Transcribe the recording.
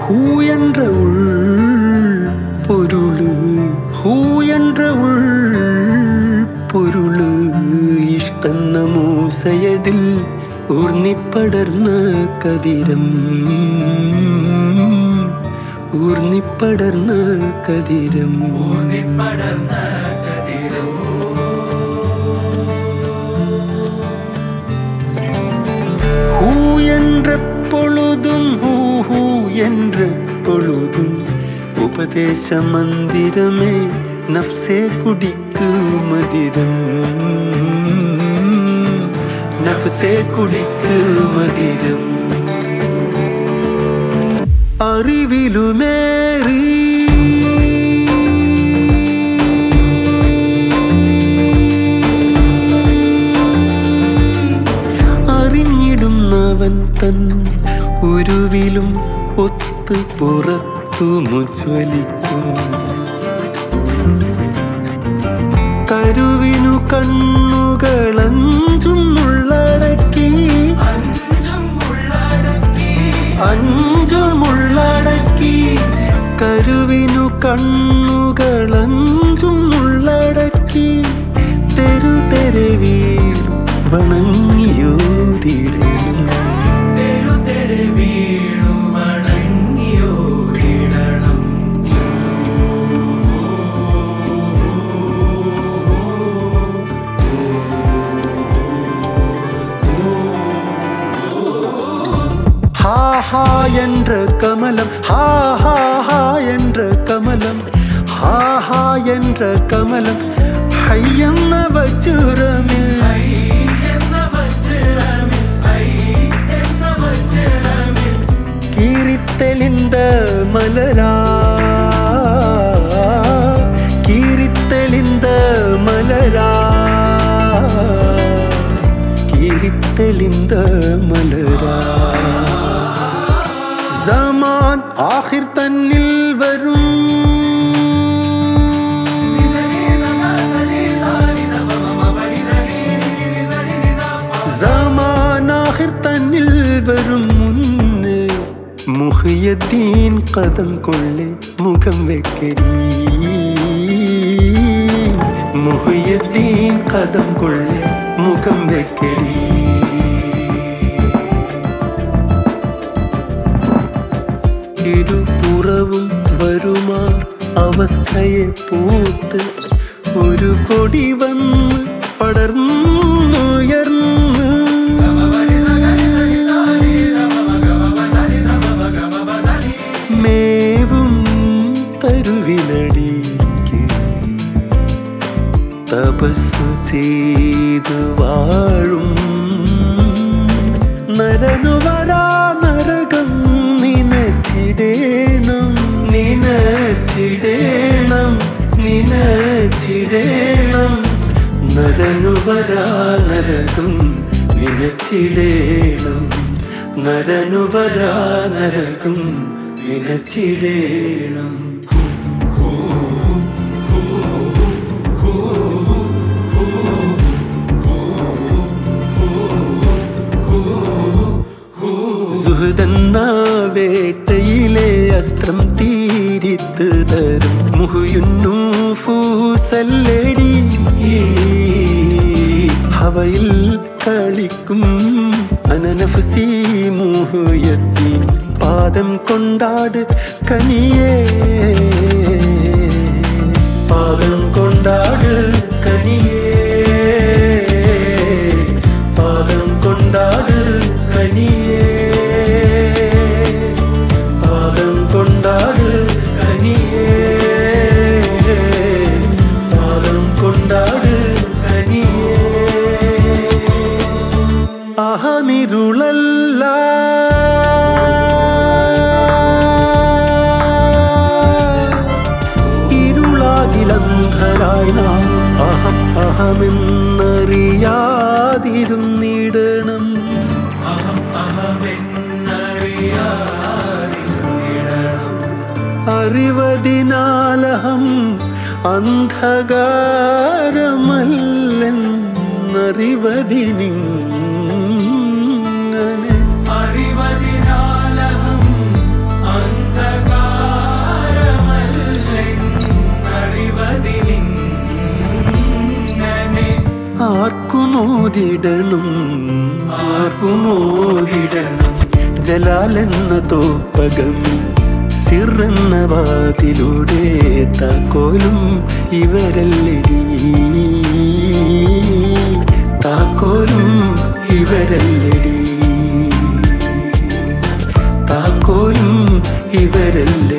Who എன்ற ഉൾ പൊരുള്, ഹൂ എன்ற ഉൾ പൊരുള് ഇഷ്കെന്ന മൂസയതിൽ ഊർന്നിപ്പടർന്ന കതിരം, ഊർന്നിപ്പടർന്ന കതിരം, ഊർന്നിപ്പടർന്ന കതിരം. ഹൂ എன்ற പൊഴുതും, ഹൂ ഹൂ എன்ற പൊഴുതും ഉപദേശ മന്ദിരമേ നഫ്സേ കുടിക്ക് മതിരം, നഫ്സേ കുടിക്ക് മതിരം. അറിവിലുമേറി അറിഞ്ഞിടുന്നവൻ തൻ ഉരുവിലും ഒത്ത് പുറത്തു മുജ്വലിക്കും. കരുവിനു കണ്ണുകളഞ്ചും ഉള്ളടക്കി, അഞ്ചും ഉള്ളടക്കി. കരുവിനു കണ്ണുകളഞ്ചും ഉള്ളടക്കി. തെരുതെരവിൽ വണങ്ങിയോതിടണം, തെരുതെരവീണു വണങ്ങിയോതിടണം. ஹா ஹா என்ற கமலம், ஹா ஹா ஹா என்ற கமலம், ஹா ஹா என்ற கமலம் ஹையென்ன வஜ்ரமில், கீரித்தெளிந்த மலரா, கீரித்தெளிந்த மலரா, கீரித்தெளிந்த மலரா. zaman ആഖിർ തന്നിൽ വരും, zaman ആഖിർ തന്നിൽ വരും മുന്നേ മുഹിയദ്ദീൻ കദം കൊള്ളെ മുഖം വെക്കടി, മുഹിയദ്ദീൻ കദം കൊള്ളെ മുഖം വെക്കടി. ഇരുപുറവും വരുമാർ അവസ്ഥയെ പൂത്ത് ഒരു കൊടി വന്ന് പടർന്നുയർന്ന്, മേവും തരുവിലടിക്ക് തപസ്സു ചെയ്തു വാഴും നരനു വരാ നരകം നിനച്ചിടേണം, നിനച്ചിടേണം, നിനച്ചിടേണം. നരനു വരാ നരകം നിനച്ചിടേണം, നരനു വരാ നരകം നിനച്ചിടേണം. സുഹൃതെന്ന വേട്ടയിലെ അസ്ത്രം തീരിത്ത് തരും മുഹ്യുന്നൂഫൂസല്ലടി. ഹവയിൽ കളിക്കും അനനഫ്സി മുഹ്യദ്ദീൻ പാദം കൊണ്ടാട് കനിയേ, പാദം കൊണ്ടാട് കനിയേ, പാദം കൊണ്ടാട് കനിയേ, പാദം കൊണ്ടാട് കനിയേ, പാദം കൊണ്ടാട് കനിയേ. അഹമിരുളല്ല ഇരുളാകിലന്ധരായി നാം അഹം അഹമെന്നറിയാതിരുന്നിടണം, അറിവതിനാലഹം അന്ധകാരമല്ലെന്നറിവതിനിങ്ങനെ, അറിവതിനാലഹം അന്ധ ആർക്കുമോതിടണം ആർക്കുമോതിടണം ജലാലെന്ന തോപ്പകം സിറെന്ന വാതിലൂടെ താക്കോലും ഇവരല്ലടി താക്കോലും ഇവരല്ലടി താക്കോലും ഇവരല്ലേ